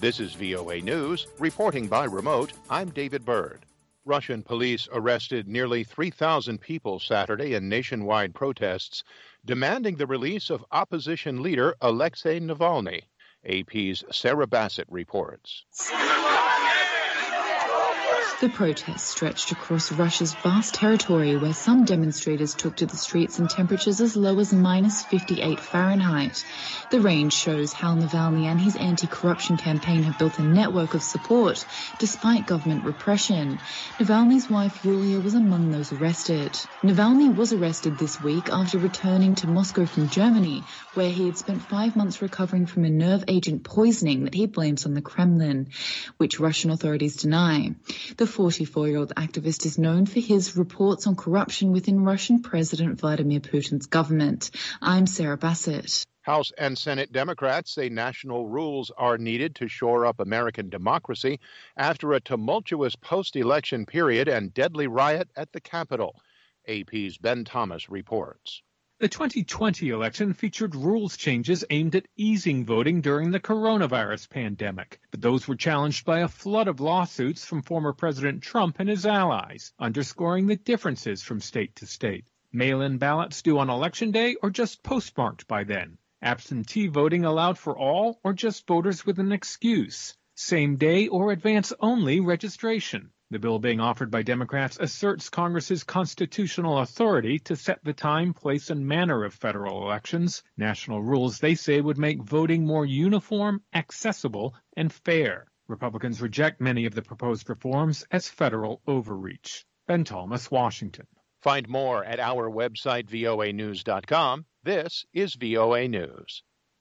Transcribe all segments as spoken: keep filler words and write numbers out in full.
This is V O A News, reporting by remote. I'm David Byrd. Russian police arrested nearly three thousand people Saturday in nationwide protests demanding the release of opposition leader Alexei Navalny. A P's Sarah Bassett reports. The protests stretched across Russia's vast territory, where some demonstrators took to the streets in temperatures as low as minus fifty-eight Fahrenheit. The range shows how Navalny and his anti-corruption campaign have built a network of support, despite government repression. Navalny's wife, Yulia, was among those arrested. Navalny was arrested this week after returning to Moscow from Germany, where he had spent five months recovering from a nerve agent poisoning that he blames on the Kremlin, which Russian authorities deny. The forty-four-year-old activist is known for his reports on corruption within Russian President Vladimir Putin's government. I'm Sarah Bassett. House and Senate Democrats say national rules are needed to shore up American democracy after a tumultuous post-election period and deadly riot at the Capitol. A P's Ben Thomas reports. The twenty twenty election featured rules changes aimed at easing voting during the coronavirus pandemic, but those were challenged by a flood of lawsuits from former President Trump and his allies, underscoring the differences from state to state. Mail-in ballots due on Election Day or just postmarked by then. Absentee voting allowed for all or just voters with an excuse. Same-day or advance-only registration. The bill being offered by Democrats asserts Congress's constitutional authority to set the time, place, and manner of federal elections. National rules, they say, would make voting more uniform, accessible, and fair. Republicans reject many of the proposed reforms as federal overreach. Ben Thomas, Washington. Find more at our website, V O A news dot com. This is V O A News.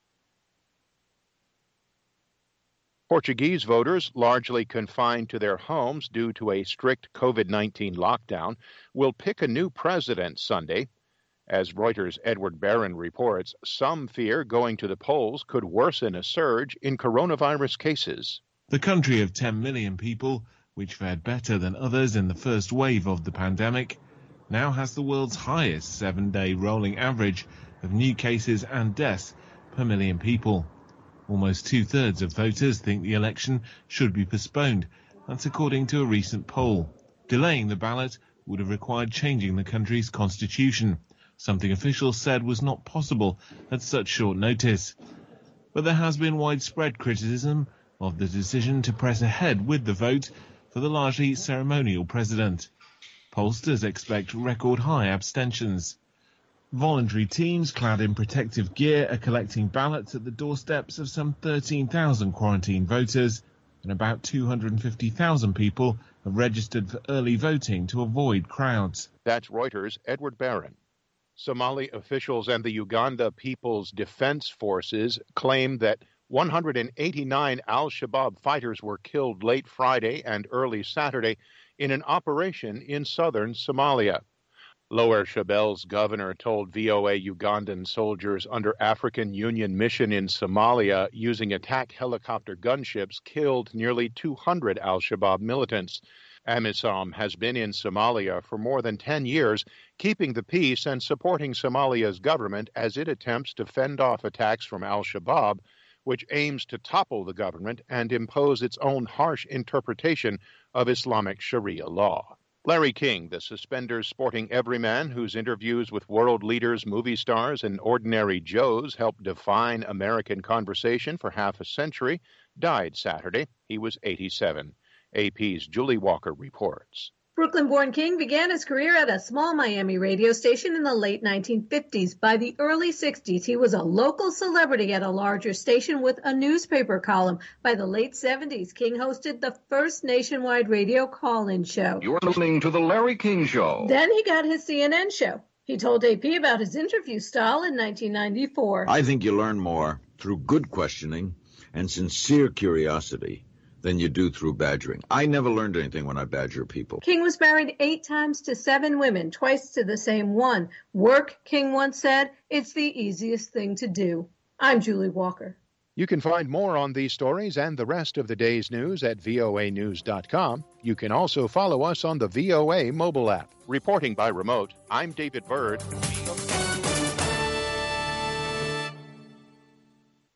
Portuguese voters, largely confined to their homes due to a strict COVID nineteen lockdown, will pick a new president Sunday. As Reuters' Edward Barron reports, some fear going to the polls could worsen a surge in coronavirus cases. The country of ten million people, which fared better than others in the first wave of the pandemic, now has the world's highest seven-day rolling average of new cases and deaths per million people. Almost two-thirds of voters think the election should be postponed. That's according to a recent poll. Delaying the ballot would have required changing the country's constitution, something officials said was not possible at such short notice. But there has been widespread criticism of the decision to press ahead with the vote for the largely ceremonial president. Pollsters expect record-high abstentions. Voluntary teams clad in protective gear are collecting ballots at the doorsteps of some thirteen thousand quarantined voters, and about two hundred fifty thousand people have registered for early voting to avoid crowds. That's Reuters' Edward Barron. Somali officials and the Uganda People's Defense Forces claim that one hundred eighty-nine al-Shabaab fighters were killed late Friday and early Saturday in an operation in southern Somalia. Lower Shabelle's governor told V O A Ugandan soldiers under African Union mission in Somalia using attack helicopter gunships killed nearly two hundred al-Shabaab militants. AMISOM has been in Somalia for more than ten years, keeping the peace and supporting Somalia's government as it attempts to fend off attacks from al-Shabaab, which aims to topple the government and impose its own harsh interpretation of Islamic Sharia law. Larry King, the suspenders sporting everyman whose interviews with world leaders, movie stars, and ordinary Joes helped define American conversation for half a century, died Saturday. He was eighty-seven. A P's Julie Walker reports. Brooklyn-born King began his career at a small Miami radio station in the late nineteen fifties. By the early sixties, he was a local celebrity at a larger station with a newspaper column. By the late seventies, King hosted the first nationwide radio call-in show. You're listening to The Larry King Show. Then he got his C N N show. He told A P about his interview style in nineteen ninety-four. I think you learn more through good questioning and sincere curiosity than you do through badgering. I never learned anything when I badger people. King was married eight times to seven women, twice to the same one. Work, King once said, it's the easiest thing to do. I'm Julie Walker. You can find more on these stories and the rest of the day's news at V O A news dot com. You can also follow us on the V O A mobile app. Reporting by remote, I'm David Byrd.